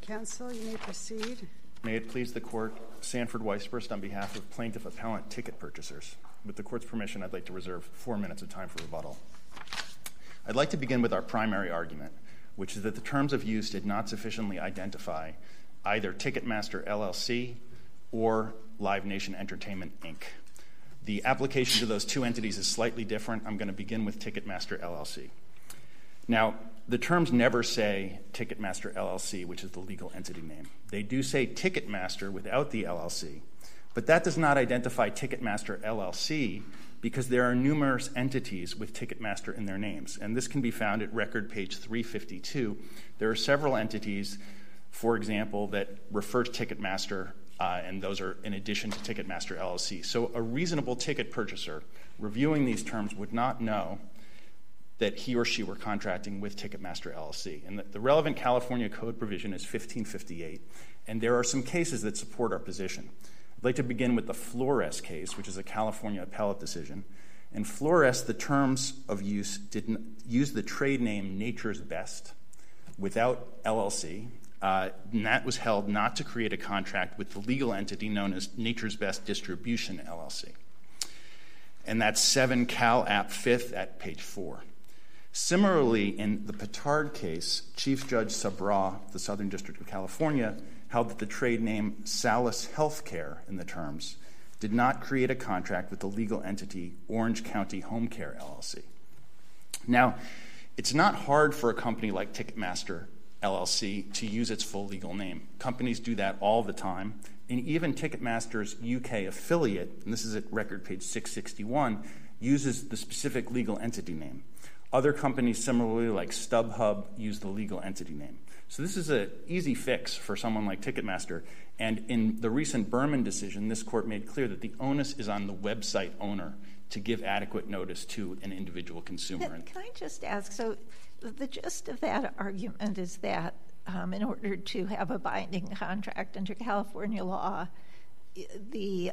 Counsel, you may proceed. May it please the Court, Sanford Weisburst on behalf of Plaintiff Appellant Ticket Purchasers. With the Court's permission, I'd like to reserve 4 minutes of time for rebuttal. I'd like to begin with our primary argument, which is that the terms of use did not sufficiently identify either Ticketmaster LLC or Live Nation Entertainment, Inc. The application to those two entities is slightly different. I'm going to begin with Ticketmaster LLC. Now, the terms never say Ticketmaster LLC, which is the legal entity name. They do say Ticketmaster without the LLC, but that does not identify Ticketmaster LLC because there are numerous entities with Ticketmaster in their names, and this can be found at record page 352. There are several entities, for example, that refer to Ticketmaster, and those are in addition to Ticketmaster LLC. So a reasonable ticket purchaser reviewing these terms would not know that he or she were contracting with Ticketmaster LLC. And the relevant California code provision is 1558, and there are some cases that support our position. I'd like to begin with the Flores case, which is a California appellate decision. In Flores, the terms of use didn't use the trade name Nature's Best without LLC, and that was held not to create a contract with the legal entity known as Nature's Best Distribution LLC. And that's 7 Cal App 5th at page 4. Similarly, in the Petard case, Chief Judge Sabra, the Southern District of California, held that the trade name Salis Healthcare in the terms did not create a contract with the legal entity Orange County Home Care LLC. Now, it's not hard for a company like Ticketmaster LLC to use its full legal name. Companies do that all the time, and even Ticketmaster's UK affiliate, and this is at record page 661, uses the specific legal entity name. Other companies similarly, like StubHub, use the legal entity name. So this is an easy fix for someone like Ticketmaster. And in the recent Berman decision, this court made clear that the onus is on the website owner to give adequate notice to an individual consumer. Can I just ask, so the gist of that argument is that in order to have a binding contract under California law, the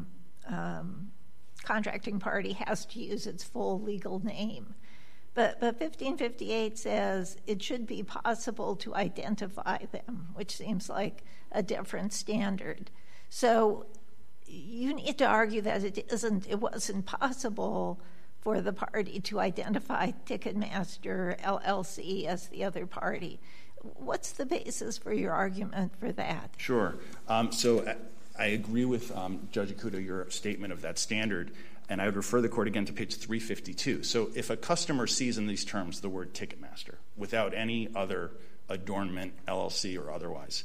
contracting party has to use its full legal name. But 1558 says it should be possible to identify them, which seems like a different standard. So you need to argue that it wasn't possible for the party to identify Ticketmaster LLC as the other party. What's the basis for your argument for that? Sure. So I agree with Judge Ikuto, your statement of that standard. And I would refer the court again to page 352. So if a customer sees in these terms the word Ticketmaster without any other adornment, LLC or otherwise,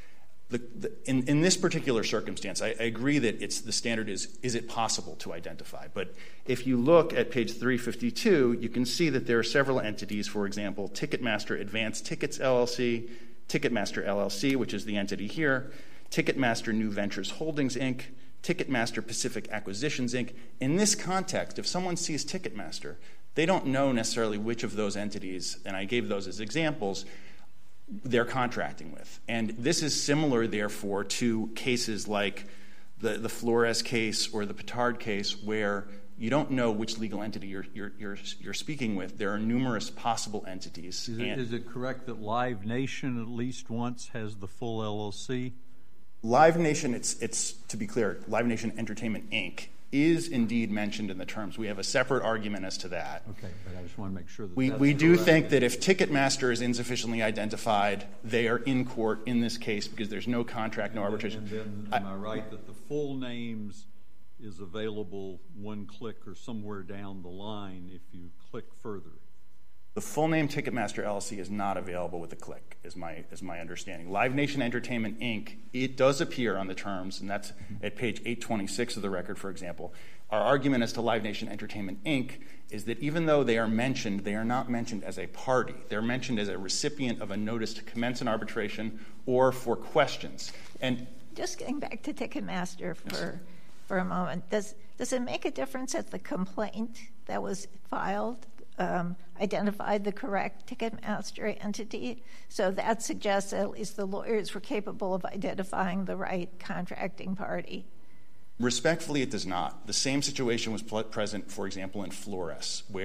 in this particular circumstance, I agree that the standard is it possible to identify? But if you look at page 352, you can see that there are several entities, for example, Ticketmaster Advanced Tickets LLC, Ticketmaster LLC, which is the entity here, Ticketmaster New Ventures Holdings, Inc., Ticketmaster Pacific Acquisitions, Inc. In this context, if someone sees Ticketmaster, they don't know necessarily which of those entities, and I gave those as examples, they're contracting with. And this is similar, therefore, to cases like the Flores case or the Petard case where you don't know which legal entity you're speaking with. There are numerous possible entities. Is it correct that Live Nation at least once has the full LLC? Live Nation, it's to be clear, Live Nation Entertainment, Inc. is indeed mentioned in the terms. We have a separate argument as to that. Okay, but I just want to make sure that we do think that if Ticketmaster is insufficiently identified, they are in court in this case because there's no contract, no arbitration. And then am I right that the full names is available one click or somewhere down the line if you click further? The full name Ticketmaster LLC is not available with a click, is my understanding. Live Nation Entertainment, Inc., it does appear on the terms, and that's at page 826 of the record, for example. Our argument as to Live Nation Entertainment, Inc. is that even though they are mentioned, they are not mentioned as a party. They're mentioned as a recipient of a notice to commence an arbitration or for questions. And just getting back to Ticketmaster for a moment, does it make a difference that the complaint that was filed identified the correct Ticketmaster entity? So that suggests that at least the lawyers were capable of identifying the right contracting party. Respectfully, it does not. The same situation was present, for example, in Flores, where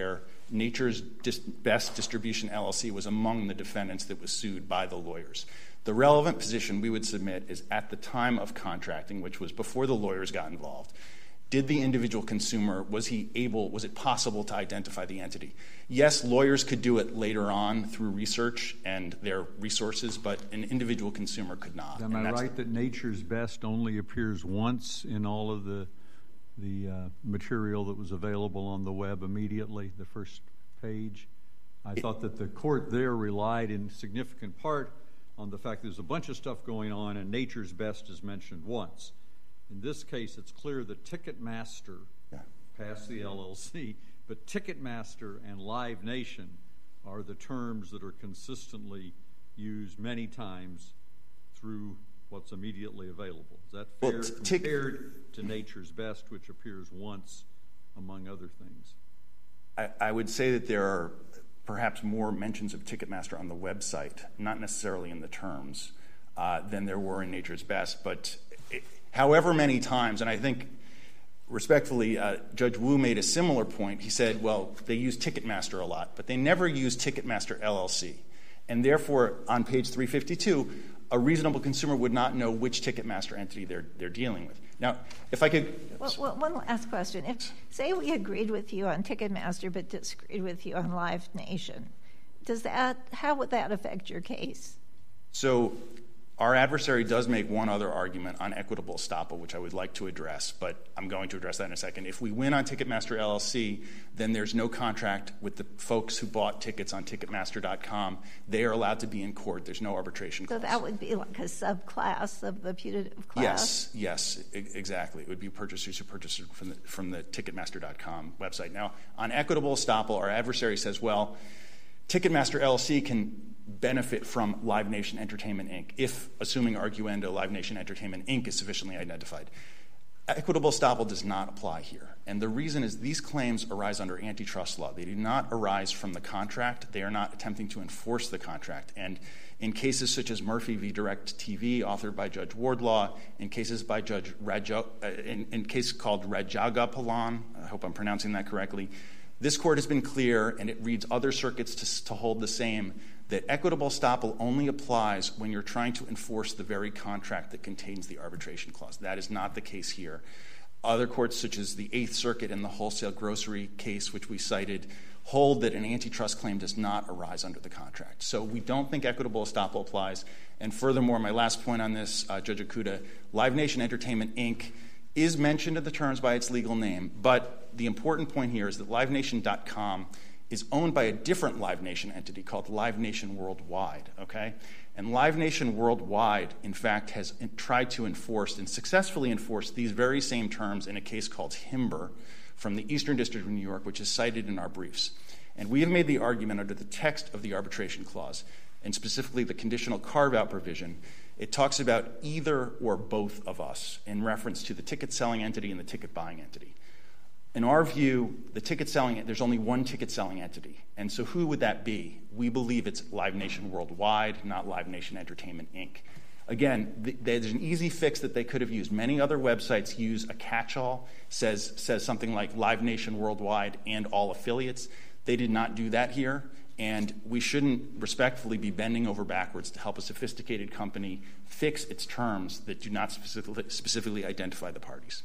Nature's Best Distribution LLC was among the defendants that was sued by the lawyers. The relevant position we would submit is at the time of contracting, which was before the lawyers got involved, did the individual consumer, was it possible to identify the entity? Yes, lawyers could do it later on through research and their resources, but an individual consumer could not. Am I right that Nature's Best only appears once in all of the material that was available on the web immediately, the first page? I thought that the court there relied in significant part on the fact there's a bunch of stuff going on and Nature's Best is mentioned once. In this case, it's clear that Ticketmaster passed the LLC, but Ticketmaster and Live Nation are the terms that are consistently used many times through what's immediately available. Is that fair compared to Nature's Best, which appears once among other things? I would say that there are perhaps more mentions of Ticketmaster on the website, not necessarily in the terms, than there were in Nature's Best. But however many times, and I think respectfully, Judge Wu made a similar point. He said, well, they use Ticketmaster a lot, but they never use Ticketmaster LLC. And therefore, on page 352, a reasonable consumer would not know which Ticketmaster entity they're dealing with. Now, if I could... Well, one last question. Say we agreed with you on Ticketmaster but disagreed with you on Live Nation, how would that affect your case? So our adversary does make one other argument on equitable estoppel, which I would like to address, but I'm going to address that in a second. If we win on Ticketmaster LLC, then there's no contract with the folks who bought tickets on Ticketmaster.com. They are allowed to be in court. There's no arbitration clause. So that would be like a subclass of the putative class? Yes, exactly. It would be purchasers who purchased from the Ticketmaster.com website. Now, on equitable estoppel, our adversary says, well, Ticketmaster LLC can benefit from Live Nation Entertainment, Inc., if, assuming arguendo, Live Nation Entertainment, Inc. is sufficiently identified. Equitable estoppel does not apply here. And the reason is these claims arise under antitrust law. They do not arise from the contract. They are not attempting to enforce the contract. And in cases such as Murphy v. Direct TV, authored by Judge Wardlaw, in cases by Judge in case called Rajagapalan, I hope I'm pronouncing that correctly, this court has been clear, and it reads other circuits to hold the same, that equitable estoppel only applies when you're trying to enforce the very contract that contains the arbitration clause. That is not the case here. Other courts, such as the Eighth Circuit in the wholesale grocery case, which we cited, hold that an antitrust claim does not arise under the contract. So we don't think equitable estoppel applies. And furthermore, my last point on this, Judge Okuda, Live Nation Entertainment, Inc. is mentioned in the terms by its legal name, but the important point here is that LiveNation.com is owned by a different Live Nation entity called Live Nation Worldwide, okay? And Live Nation Worldwide, in fact, has tried to enforce and successfully enforced these very same terms in a case called Himber from the Eastern District of New York, which is cited in our briefs. And we have made the argument under the text of the arbitration clause, and specifically the conditional carve-out provision, it talks about either or both of us in reference to the ticket-selling entity and the ticket-buying entity. In our view, there's only one ticket-selling entity. And so who would that be? We believe it's Live Nation Worldwide, not Live Nation Entertainment, Inc. Again, there's an easy fix that they could have used. Many other websites use a catch-all, says something like Live Nation Worldwide and all affiliates. They did not do that here. And we shouldn't respectfully be bending over backwards to help a sophisticated company fix its terms that do not specifically identify the parties.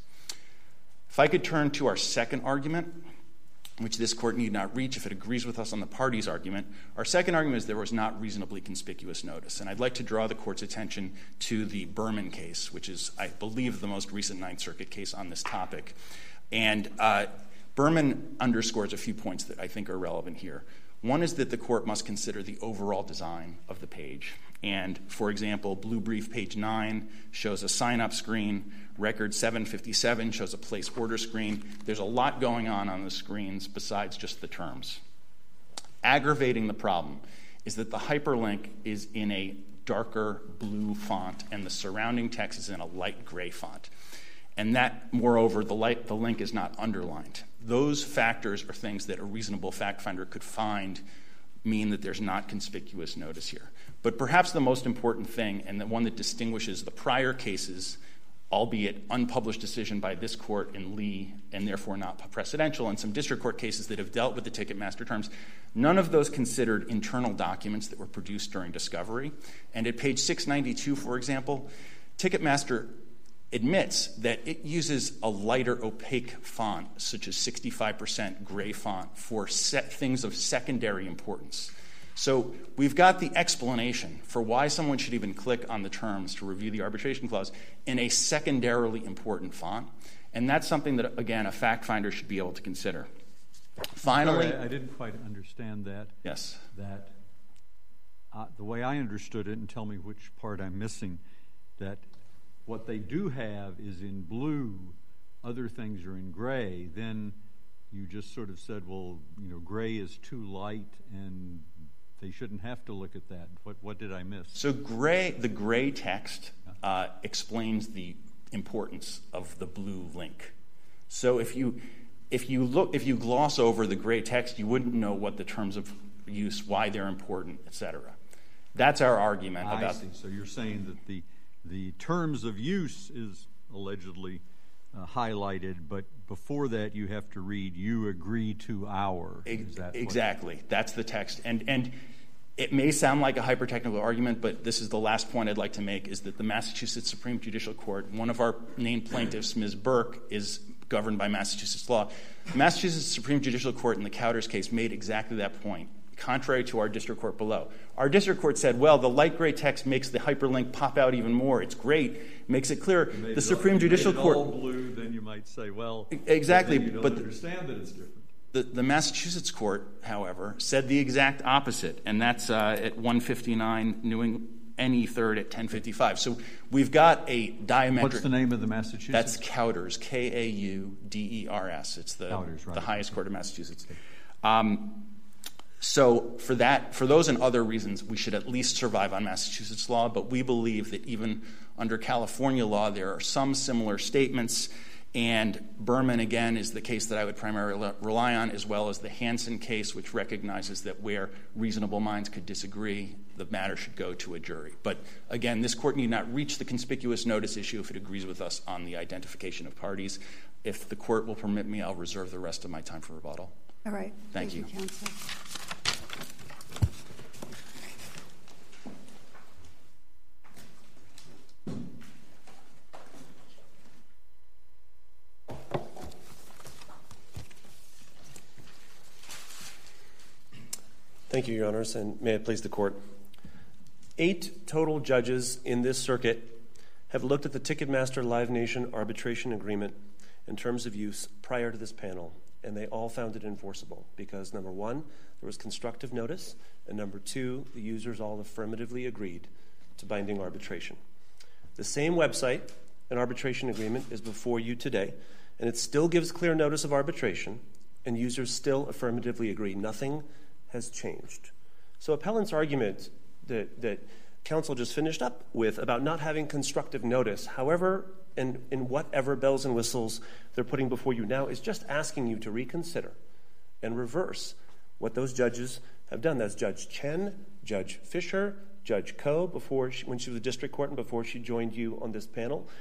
If I could turn to our second argument, which this court need not reach if it agrees with us on the parties argument. Our second argument is there was not reasonably conspicuous notice. And I'd like to draw the court's attention to the Berman case, which is, I believe, the most recent Ninth Circuit case on this topic. And Berman underscores a few points that I think are relevant here. One is that the court must consider the overall design of the page. And, for example, Blue Brief page 9 shows a sign-up screen. Record 757 shows a place order screen. There's a lot going on the screens besides just the terms. Aggravating the problem is that the hyperlink is in a darker blue font and the surrounding text is in a light gray font. And that, moreover, the link is not underlined. Those factors are things that a reasonable fact finder could find mean that there's not conspicuous notice here. But perhaps the most important thing, and the one that distinguishes the prior cases albeit unpublished decision by this court in Lee, and therefore not precedential, and some district court cases that have dealt with the Ticketmaster terms. None of those considered internal documents that were produced during discovery. And at page 692, for example, Ticketmaster admits that it uses a lighter opaque font, such as 65% gray font, for things of secondary importance. So we've got the explanation for why someone should even click on the terms to review the arbitration clause in a secondarily important font. And that's something that, again, a fact finder should be able to consider. Finally, I didn't quite understand that. Yes. That the way I understood it, and tell me which part I'm missing, that what they do have is in blue, other things are in gray. Then you just sort of said, well, gray is too light and they shouldn't have to look at that. What did I miss? So the gray text explains the importance of the blue link. So if you gloss over the gray text, you wouldn't know what the terms of use, why they're important, etc. That's our argument about. I see. So you're saying that the terms of use is allegedly highlighted, but before that you have to read "you agree to our." Exactly. That's the text. And it may sound like a hyper-technical argument, but this is the last point I'd like to make, is that the Massachusetts Supreme Judicial Court, one of our named plaintiffs, Ms. Burke, is governed by Massachusetts law. The Massachusetts Supreme Judicial Court in the Cowders case made exactly that point, contrary to our district court below. Our district court said, well, the light gray text makes the hyperlink pop out even more. It's great, makes it clear. The Supreme Judicial Court. All blue, then you might say, well, exactly, you don't understand that it's different. The Massachusetts court, however, said the exact opposite, and that's at 159 NE 3rd at 1055. So we've got a diametric. What's the name of the Massachusetts? That's Cowders, Kauders. It's the Cowders, right. The highest court of Massachusetts. So for those and other reasons, we should at least survive on Massachusetts law, but we believe that even under California law, there are some similar statements. And Berman, again, is the case that I would primarily rely on, as well as the Hansen case, which recognizes that where reasonable minds could disagree, the matter should go to a jury. But again, this court need not reach the conspicuous notice issue if it agrees with us on the identification of parties. If the court will permit me, I'll reserve the rest of my time for rebuttal. All right. Thank you. Counsel. Thank you, Your Honors, and may it please the Court. 8 total judges in this circuit have looked at the Ticketmaster Live Nation arbitration agreement in terms of use prior to this panel, and they all found it enforceable because, number 1, there was constructive notice, and number 2, the users all affirmatively agreed to binding arbitration. The same website and arbitration agreement is before you today, and it still gives clear notice of arbitration, and users still affirmatively agree. Nothing has changed. So appellant's argument that counsel just finished up with about not having constructive notice, however and in whatever bells and whistles they're putting before you now, is just asking you to reconsider and reverse what those judges have done. That's Judge Chen, Judge Fisher, Judge Koh when she was a district court and before she joined you on this panel,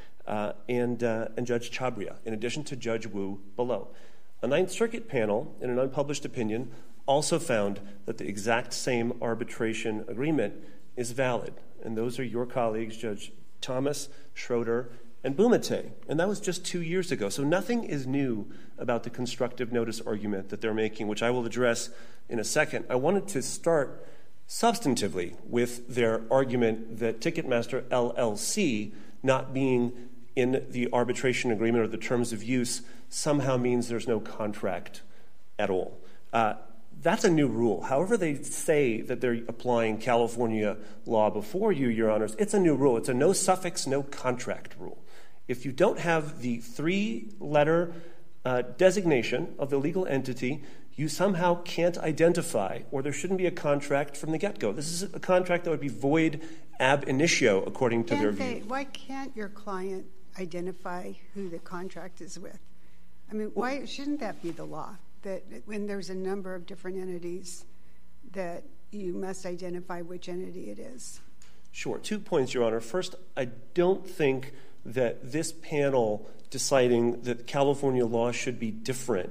and Judge Chabria, in addition to Judge Wu below. A Ninth Circuit panel, in an unpublished opinion, also found that the exact same arbitration agreement is valid. And those are your colleagues, Judge Thomas, Schroeder, and Bumate. And that was just 2 years ago. So nothing is new about the constructive notice argument that they're making, which I will address in a second. I wanted to start substantively with their argument that Ticketmaster LLC not being in the arbitration agreement or the terms of use somehow means there's no contract at all. That's a new rule. However they say that they're applying California law before you, Your Honors, it's a new rule. It's a no suffix, no contract rule. If you don't have the 3-letter designation of the legal entity, you somehow can't identify, or there shouldn't be a contract from the get-go. This is a contract that would be void ab initio, according to their view. Why can't your client identify who the contract is with? I mean, why shouldn't that be the law? That when there's a number of different entities, that you must identify which entity it is? Sure. 2 points, Your Honor. First, I don't think that this panel deciding that California law should be different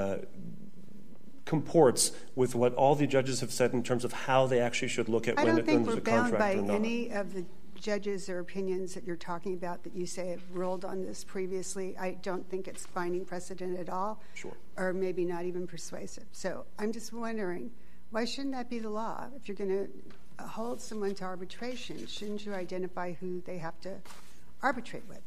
comports with what all the judges have said in terms of how they actually should look at when there's a contract or not. I don't think we're bound by any of the judges or opinions that you're talking about that you say have ruled on this previously. I don't think it's binding precedent at all. Sure. Or maybe not even persuasive. So I'm just wondering, why shouldn't that be the law? If you're going to hold someone to arbitration, shouldn't you identify who they have to arbitrate with?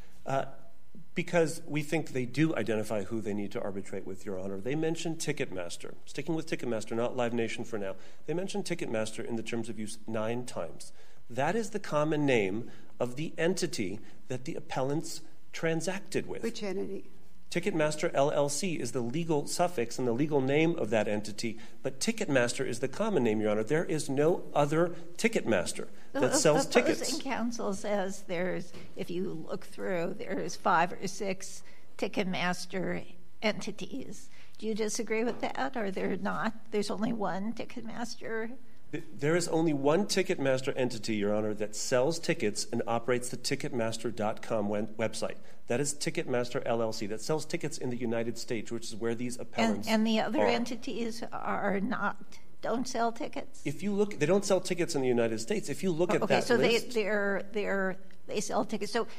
Because we think they do identify who they need to arbitrate with, Your Honor. They mentioned Ticketmaster. Sticking with Ticketmaster, not Live Nation for now. They mentioned Ticketmaster in the terms of use 9 times. That is the common name of the entity that the appellants transacted with. Which entity? Ticketmaster LLC is the legal suffix and the legal name of that entity, but Ticketmaster is the common name, Your Honor. There is no other Ticketmaster that sells tickets. The opposing counsel says if you look through, there's 5 or 6 Ticketmaster entities. Do you disagree with that, or there's only one Ticketmaster? There is only one Ticketmaster entity, Your Honor, that sells tickets and operates the Ticketmaster.com website. That is Ticketmaster LLC. That sells tickets in the United States, which is where these appellants and the other entities don't sell tickets? If you look, they don't sell tickets in the United States. If you look at that list, they sell tickets. So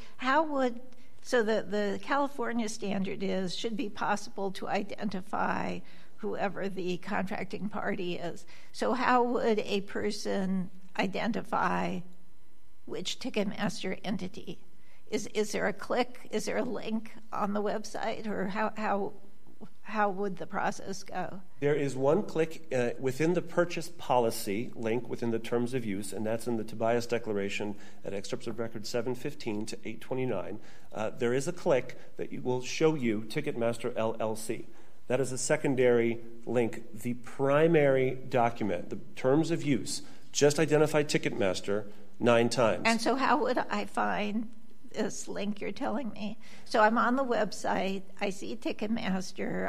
the California standard should be possible to identify whoever the contracting party is. So how would a person identify which Ticketmaster entity? Is there a click? Is there a link on the website? Or how would the process go? There is one click within the purchase policy link within the terms of use, and that's in the Tobias Declaration at excerpts of record 715 to 829. There is a click that will show you Ticketmaster LLC. That is a secondary link. The primary document, the terms of use, just identify Ticketmaster 9 times. And so how would I find this link you're telling me? So I'm on the website, I see Ticketmaster,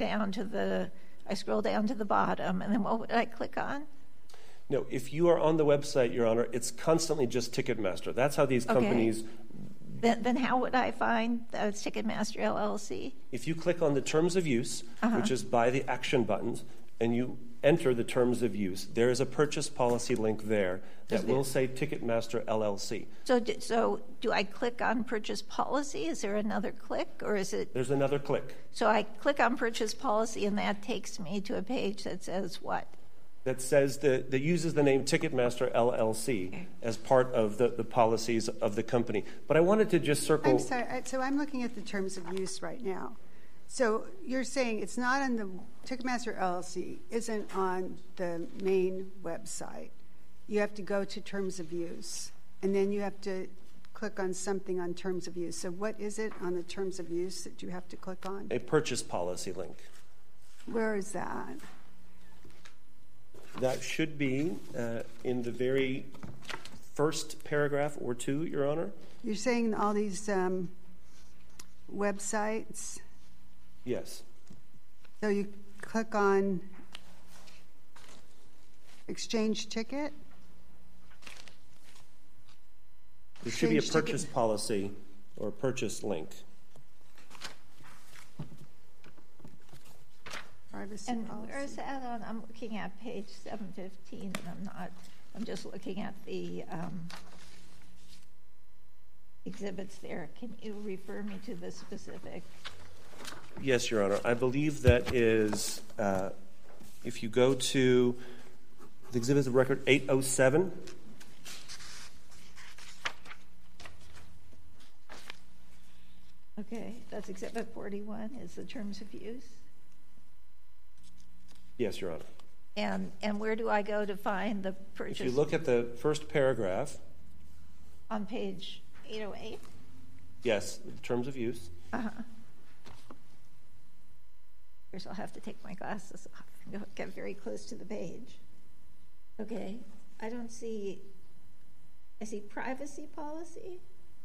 I scroll down to the bottom, and then what would I click on? No, if you are on the website, Your Honor, it's constantly just Ticketmaster. That's how these companies... Then how would I find Ticketmaster LLC? If you click on the terms of use, which is by the action buttons, and you enter the terms of use, there is a purchase policy link there that will say Ticketmaster LLC. So do I click on purchase policy? Is there another click, or is it? There's another click. So I click on purchase policy, and that takes me to a page that says what? That says that uses the name Ticketmaster LLC as part of the policies of the company. But I wanted to just circle... I'm sorry. So I'm looking at the terms of use right now. So you're saying it's not on the... Ticketmaster LLC isn't on the main website. You have to go to terms of use, and then you have to click on something on terms of use. So what is it on the terms of use that you have to click on? A purchase policy link. Where is that? That should be in the very first paragraph or 2, Your Honor. You're saying all these websites? Yes. So you click on exchange ticket? There should be a purchase policy or a purchase link. Privacy and policy. where is that on? I'm looking at page 715, and I'm just looking at the exhibits there. Can you refer me to the specific? Yes, Your Honor. I believe that is, if you go to the exhibits of record 807. Okay, that's exhibit 41 is the terms of use. Yes, Your Honor. And where do I go to find the purchase? If you look at the first paragraph. On page 808? Yes, the terms of use. First, I'll have to take my glasses off and get very close to the page. Okay, I see privacy policy.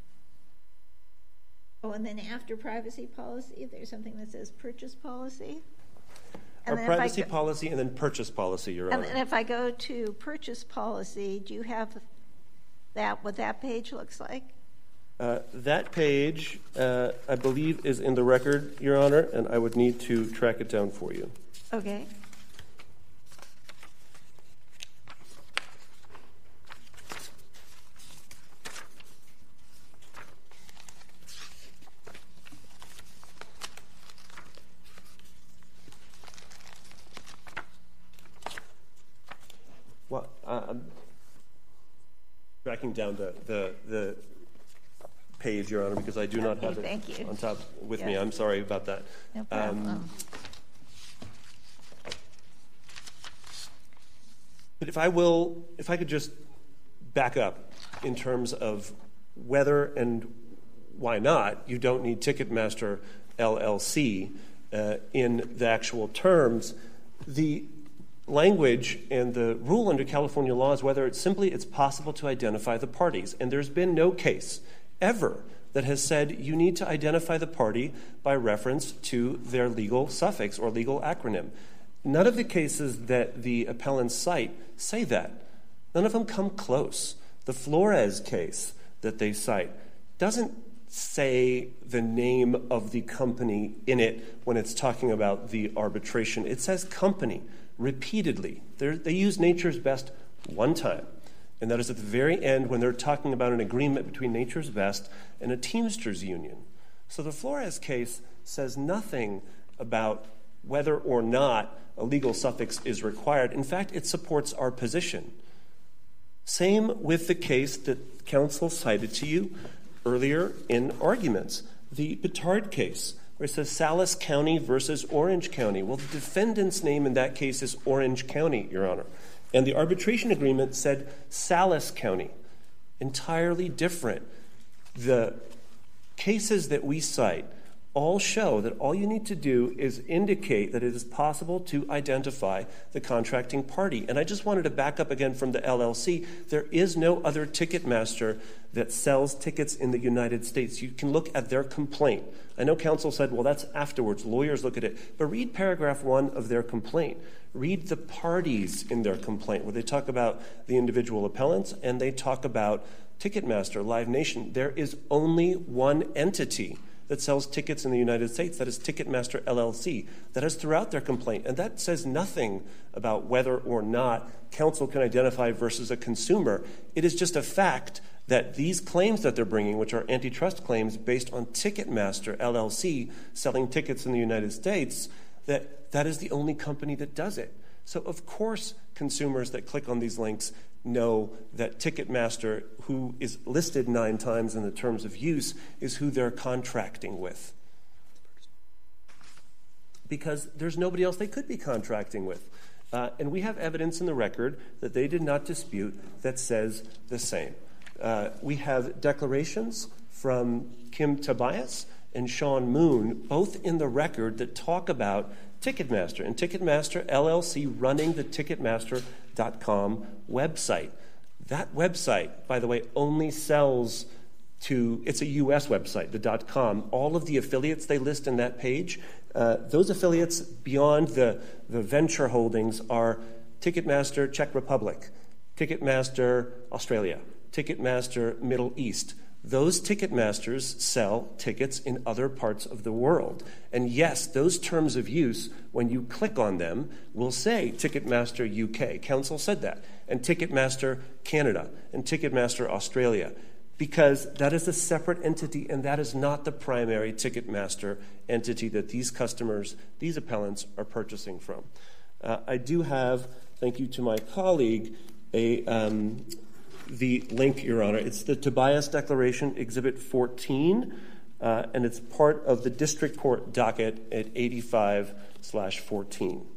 Oh, and then after privacy policy, there's something that says purchase policy. Our privacy policy and then purchase policy, Your Honor. And if I go to purchase policy, do you have that, what that page looks like? That page, I believe, is in the record, Your Honor, and I would need to track it down for you. Okay. Well, I'm tracking down the page, Your Honor, because I do not have it on top with me. I'm sorry about that. No problem. But if I could just back up in terms of whether and why not you don't need Ticketmaster LLC in the actual terms, the language and the rule under California law is whether it's possible to identify the parties. And there's been no case ever that has said you need to identify the party by reference to their legal suffix or legal acronym. None of the cases that the appellants cite say that. None of them come close. The Flores case that they cite doesn't say the name of the company in it when it's talking about the arbitration. It says company repeatedly. They use Nature's Best one time, and that is at the very end when they're talking about an agreement between Nature's Best and a Teamsters union. So the Flores case says nothing about whether or not a legal suffix is required. In fact, it supports our position. Same with the case that counsel cited to you earlier in arguments, the Petard case, where it says Salis County versus Orange County. Well, the defendant's name in that case is Orange County, Your Honor. And the arbitration agreement said Salis County. Entirely different. The cases that we cite all show that all you need to do is indicate that it is possible to identify the contracting party. And I just wanted to back up again from the LLC. There is no other Ticketmaster that sells tickets in the United States. You can look at their complaint. I know counsel said, well, that's afterwards. Lawyers look at it. But read paragraph 1 of their complaint. Read the parties in their complaint where they talk about the individual appellants and they talk about Ticketmaster, Live Nation. There is only one entity that sells tickets in the United States. That is Ticketmaster LLC. That is throughout their complaint. And that says nothing about whether or not counsel can identify versus a consumer. It is just a fact that these claims that they're bringing, which are antitrust claims based on Ticketmaster LLC selling tickets in the United States, that is the only company that does it. So of course consumers that click on these links know that Ticketmaster, who is listed 9 times in the terms of use, is who they're contracting with. Because there's nobody else they could be contracting with. And we have evidence in the record that they did not dispute that says the same. We have declarations from Kim Tobias and Sean Moon, both in the record, that talk about Ticketmaster and Ticketmaster LLC running the Ticketmaster.com website. That website, by the way, only sells to, it's a U.S. website, the .com. All of the affiliates they list in that page, those affiliates beyond the venture holdings are Ticketmaster Czech Republic, Ticketmaster Australia, Ticketmaster Middle East. Those Ticketmasters sell tickets in other parts of the world. And yes, those terms of use, when you click on them, will say Ticketmaster UK. Counsel said that. And Ticketmaster Canada and Ticketmaster Australia. Because that is a separate entity, and that is not the primary Ticketmaster entity that these customers, these appellants, are purchasing from. I do have, thank you to my colleague, the link, Your Honor. It's the Tobias Declaration, Exhibit 14, and it's part of the district court docket at 85/14.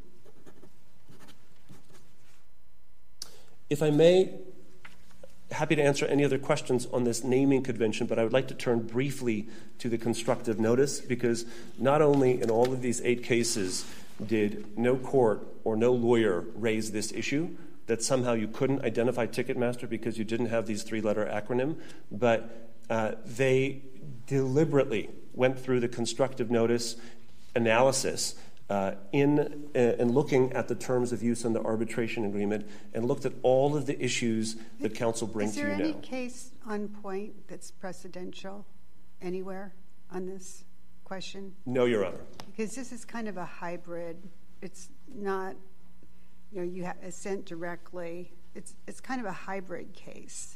If I may, happy to answer any other questions on this naming convention, but I would like to turn briefly to the constructive notice, because not only in all of these 8 cases did no court or no lawyer raise this issue, that somehow you couldn't identify Ticketmaster because you didn't have these 3-letter acronym, but they deliberately went through the constructive notice analysis in looking at the terms of use in the arbitration agreement and looked at all of the issues that counsel brings to you now. Is there any case on point that's precedential anywhere on this question? No, Your Honor. Because this is kind of a hybrid. It's not, you have assent directly. It's kind of a hybrid case.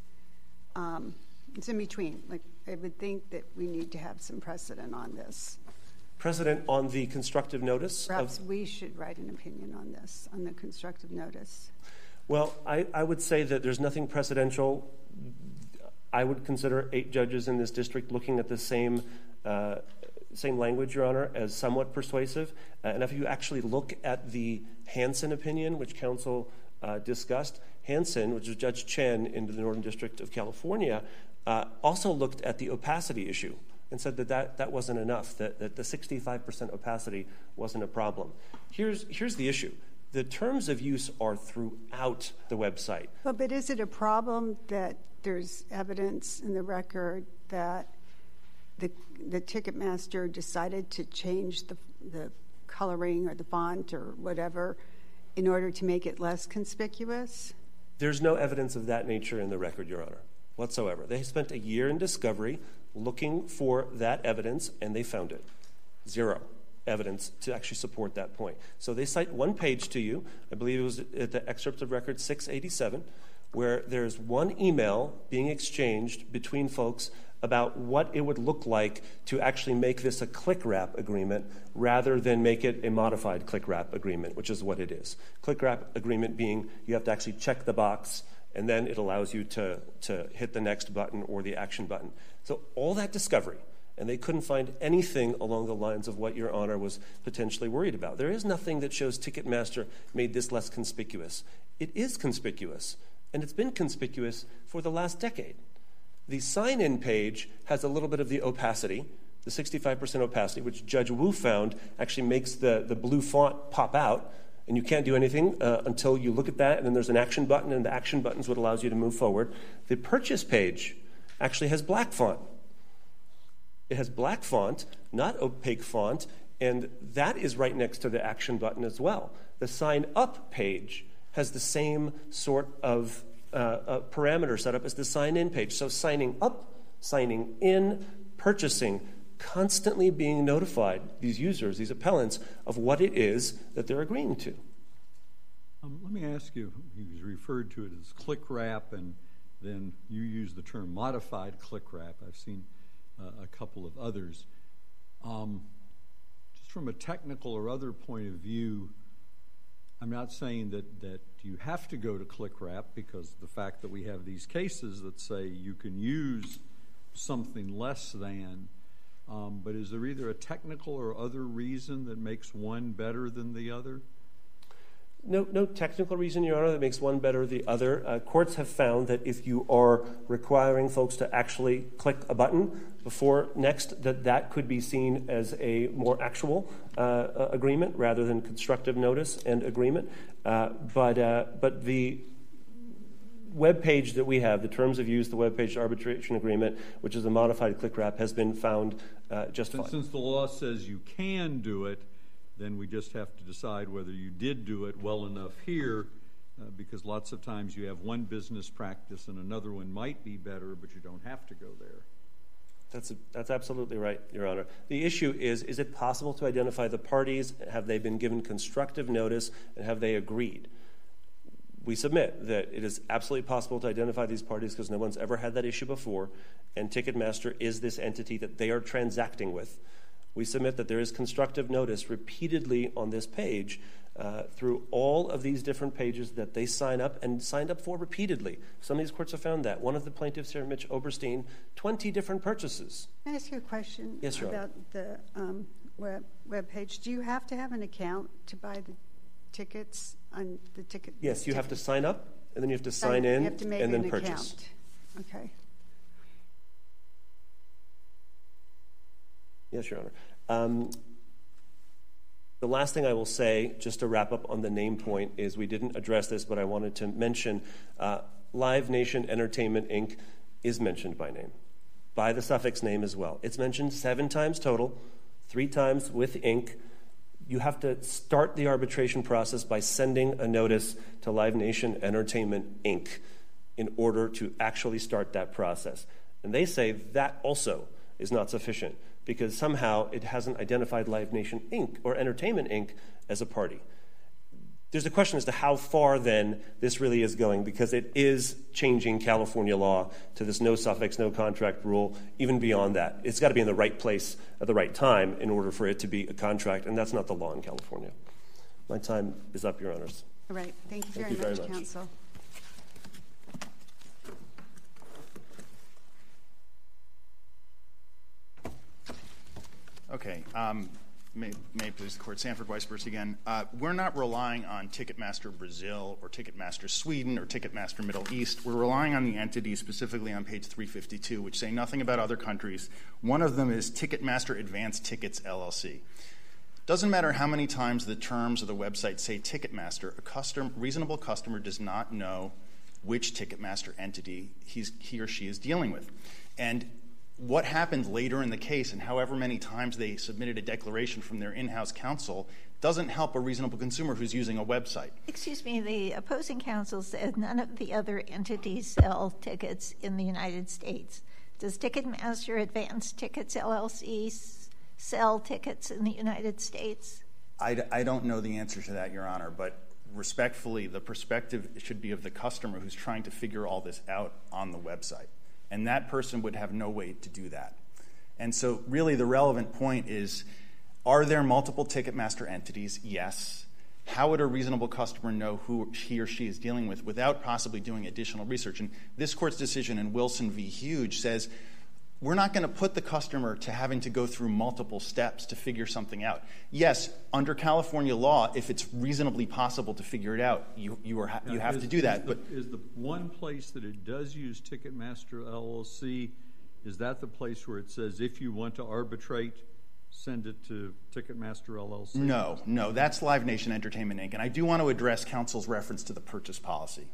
It's in between. Like, I would think that we need to have some precedent on this. Precedent on the constructive notice? Perhaps we should write an opinion on this, on the constructive notice. Well, I would say that there's nothing precedential. I would consider 8 judges in this district looking at the same language, Your Honor, as somewhat persuasive. And if you actually look at the Hansen opinion, which counsel discussed, Hansen, which is Judge Chen in the Northern District of California, also looked at the opacity issue and said that wasn't enough, that the 65% opacity wasn't a problem. Here's the issue. The terms of use are throughout the website. Well, but is it a problem that there's evidence in the record that the Ticketmaster decided to change the coloring or the font or whatever in order to make it less conspicuous? There's no evidence of that nature in the record, Your Honor, whatsoever. They spent a year in discovery looking for that evidence, and they found it. 0 evidence to actually support that point. So they cite one page to you. I believe it was at the excerpt of record 687, where there's one email being exchanged between folks about what it would look like to actually make this a click-wrap agreement rather than make it a modified click-wrap agreement, which is what it is. Click-wrap agreement being you have to actually check the box, and then it allows you to hit the next button or the action button. So all that discovery, and they couldn't find anything along the lines of what Your Honor was potentially worried about. There is nothing that shows Ticketmaster made this less conspicuous. It is conspicuous, and it's been conspicuous for the last decade. The sign-in page has a little bit of the opacity, the 65% opacity, which Judge Wu found actually makes the blue font pop out, and you can't do anything until you look at that, and then there's an action button, and the action button is what allows you to move forward. The purchase page actually has black font. It has black font, not opaque font, and that is right next to the action button as well. The sign-up page has the same sort of parameter set up as the sign-in page. So signing up, signing in, purchasing, constantly being notified, these users, these appellants, of what it is that they're agreeing to. Let me ask you, you referred to it as click-wrap, and then you use the term modified click-wrap. I've seen a couple of others. Just from a technical or other point of view, I'm not saying that you have to go to click-wrap, because the fact that we have these cases that say you can use something less than, but is there either a technical or other reason that makes one better than the other? No technical reason, Your Honor, that makes one better than the other. Courts have found that if you are requiring folks to actually click a button before next, that could be seen as a more actual agreement rather than constructive notice and agreement. But the web page that we have, the terms of use, the web page arbitration agreement, which is a modified click-wrap, has been found just fine. Since the law says you can do it, then we just have to decide whether you did do it well enough here, because lots of times you have one business practice and another one might be better, but you don't have to go there. That's absolutely right, Your Honor. The issue is it possible to identify the parties? Have they been given constructive notice, and have they agreed? We submit that it is absolutely possible to identify these parties because no one's ever had that issue before, and Ticketmaster is this entity that they are transacting with. We submit that there is constructive notice repeatedly on this page through all of these different pages that they sign up and signed up for repeatedly. Some of these courts have found that. One of the plaintiffs here, Mitch Oberstein, 20 different purchases. Can I ask you a question about the web page? Do you have to have an account to buy the tickets on the ticket? Yes, you have to sign up, and then you have to sign in, and then purchase. Account. Okay. Yes, Your Honor. The last thing I will say, just to wrap up on the name point, is we didn't address this, but I wanted to mention Live Nation Entertainment, Inc. is mentioned by name, by the suffix name as well. It's mentioned 7 times total, 3 times with Inc. You have to start the arbitration process by sending a notice to Live Nation Entertainment, Inc. in order to actually start that process. And they say that also is not sufficient because somehow it hasn't identified Live Nation, Inc. or Entertainment, Inc. as a party. There's a question as to how far, then, this really is going, because it is changing California law to this no suffix, no contract rule, even beyond that. It's got to be in the right place at the right time in order for it to be a contract, and that's not the law in California. My time is up, Your Honors. All right. Thank you Thank very you much, counsel. Okay. May it please the Court. Sanford Weisburst again. We're not relying on Ticketmaster Brazil or Ticketmaster Sweden or Ticketmaster Middle East. We're relying on the entities specifically on page 352, which say nothing about other countries. One of them is Ticketmaster Advanced Tickets, LLC. Doesn't matter how many times the terms of the website say Ticketmaster, a reasonable customer does not know which Ticketmaster entity he or she is dealing with. And what happened later in the case and however many times they submitted a declaration from their in-house counsel doesn't help a reasonable consumer who's using a website. Excuse me, the opposing counsel said none of the other entities sell tickets in the United States. Does Ticketmaster Advanced Tickets, LLC sell tickets in the United States? I don't know the answer to that, Your Honor, but respectfully, the perspective should be of the customer who's trying to figure all this out on the website. And that person would have no way to do that. And so really the relevant point is, are there multiple Ticketmaster entities? Yes. How would a reasonable customer know who he or she is dealing with without possibly doing additional research? And this Court's decision in Wilson v. Huge says we're not going to put the customer to having to go through multiple steps to figure something out. Yes, under California law, if it's reasonably possible to figure it out, you have to do that. But is the one place that it does use Ticketmaster LLC, is that the place where it says if you want to arbitrate, send it to Ticketmaster LLC? No, that's Live Nation Entertainment, Inc. And I do want to address counsel's reference to the purchase policy.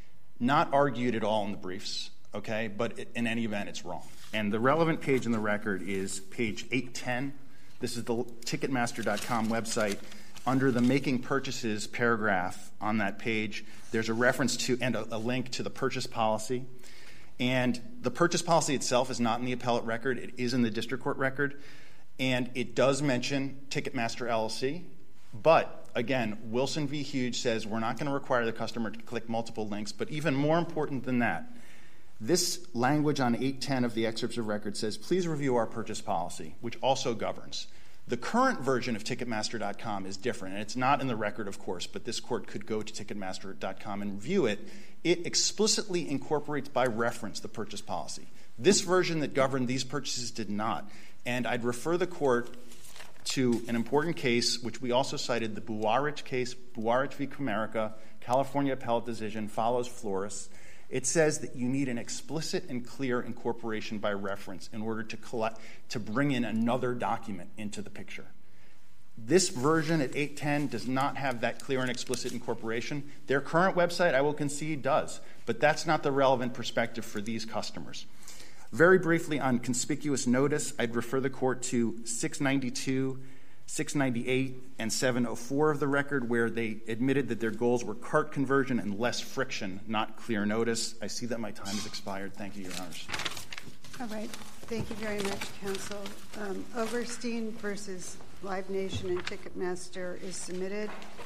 Not argued at all in the briefs, okay? But in any event, it's wrong. And the relevant page in the record is page 810. This is the Ticketmaster.com website. Under the Making Purchases paragraph on that page, there's a reference to and a link to the purchase policy. And the purchase policy itself is not in the appellate record. It is in the district court record. And it does mention Ticketmaster LLC. But, again, Wilson v. Huge says we're not going to require the customer to click multiple links. But even more important than that, this language on 810 of the excerpts of record says, please review our purchase policy, which also governs. The current version of Ticketmaster.com is different, and it's not in the record, of course, but this court could go to Ticketmaster.com and review it. It explicitly incorporates by reference the purchase policy. This version that governed these purchases did not. And I'd refer the court to an important case, which we also cited, the Buarich case, Buarich v. Comerica, California appellate decision, follows Flores. It says that you need an explicit and clear incorporation by reference in order to bring in another document into the picture. This version at 810 does not have that clear and explicit incorporation. Their current website, I will concede, does, but that's not the relevant perspective for these customers. Very briefly on conspicuous notice, I'd refer the court to 692, 698, and 704 of the record, where they admitted that their goals were cart conversion and less friction, not clear notice. I see that my time has expired. Thank you, Your Honors. All right. Thank you very much, counsel. Overstein versus Live Nation and Ticketmaster is submitted.